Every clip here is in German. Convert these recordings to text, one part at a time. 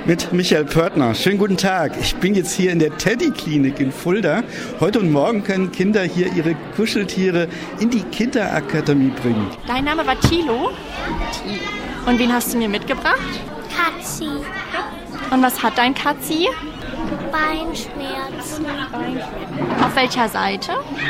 mit Michael Pörtner. Schönen guten Tag. Ich bin jetzt hier in der Teddy-Klinik in Fulda. Heute und morgen können Kinder hier ihre Kuscheltiere in die Kinderakademie bringen. Dein Name war Thilo? Und wen hast du mir mitgebracht? Katzi. Und was hat dein Katzi? Beinschmerzen. Auf welcher Seite?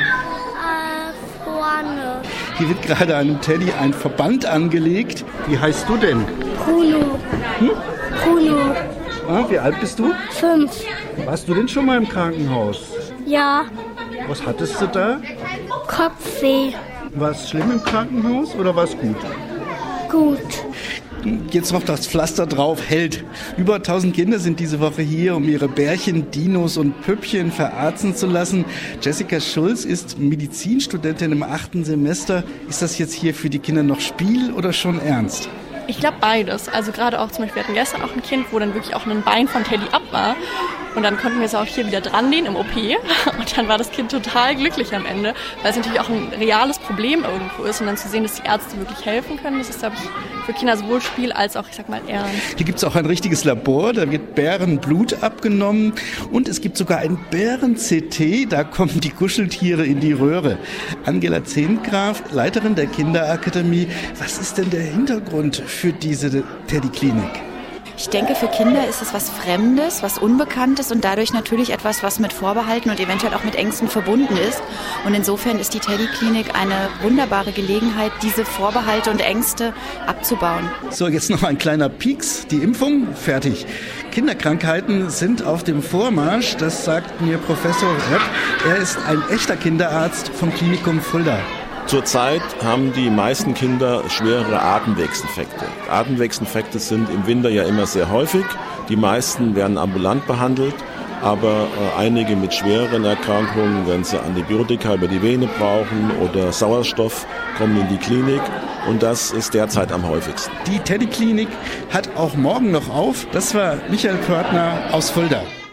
Vorne. Hier wird gerade einem Teddy ein Verband angelegt. Wie heißt du denn? Bruno. Bruno. Wie alt bist du? 5. Warst du denn schon mal im Krankenhaus? Ja. Was hattest du da? Kopfweh. War es schlimm im Krankenhaus oder war es gut? Gut. Jetzt noch das Pflaster drauf, hält. Über 1000 Kinder sind diese Woche hier, um ihre Bärchen, Dinos und Püppchen verarzten zu lassen. Jessica Schulz ist Medizinstudentin im 8. Semester. Ist das jetzt hier für die Kinder noch Spiel oder schon ernst? Ich glaube beides. Also gerade auch zum Beispiel, wir hatten gestern auch ein Kind, wo dann wirklich auch ein Bein von Teddy ab war. Und dann konnten wir es auch hier wieder dran nähen im OP. Und dann war das Kind total glücklich am Ende, weil es natürlich auch ein reales Problem irgendwo ist. Und dann zu sehen, dass die Ärzte wirklich helfen können, das ist, glaube ich, für Kinder sowohl Spiel als auch, ich sag mal, ernst. Hier gibt es auch ein richtiges Labor, da wird Bärenblut abgenommen. Und es gibt sogar ein Bären-CT, da kommen die Kuscheltiere in die Röhre. Angela Zehngraf, Leiterin der Kinderakademie. Was ist denn der Hintergrund für diese Teddy-Klinik? Ich denke, für Kinder ist es was Fremdes, was Unbekanntes und dadurch natürlich etwas, was mit Vorbehalten und eventuell auch mit Ängsten verbunden ist. Und insofern ist die Teddy-Klinik eine wunderbare Gelegenheit, diese Vorbehalte und Ängste abzubauen. So, jetzt noch ein kleiner Pieks. Die Impfung, fertig. Kinderkrankheiten sind auf dem Vormarsch, das sagt mir Professor Repp. Er ist ein echter Kinderarzt vom Klinikum Fulda. Zurzeit haben die meisten Kinder schwerere Atemwegsinfekte. Atemwegsinfekte sind im Winter ja immer sehr häufig. Die meisten werden ambulant behandelt, aber einige mit schwereren Erkrankungen, wenn sie Antibiotika über die Vene brauchen oder Sauerstoff, kommen in die Klinik. Und das ist derzeit am häufigsten. Die Teddy-Klinik hat auch morgen noch auf. Das war Michael Pörtner aus Fulda.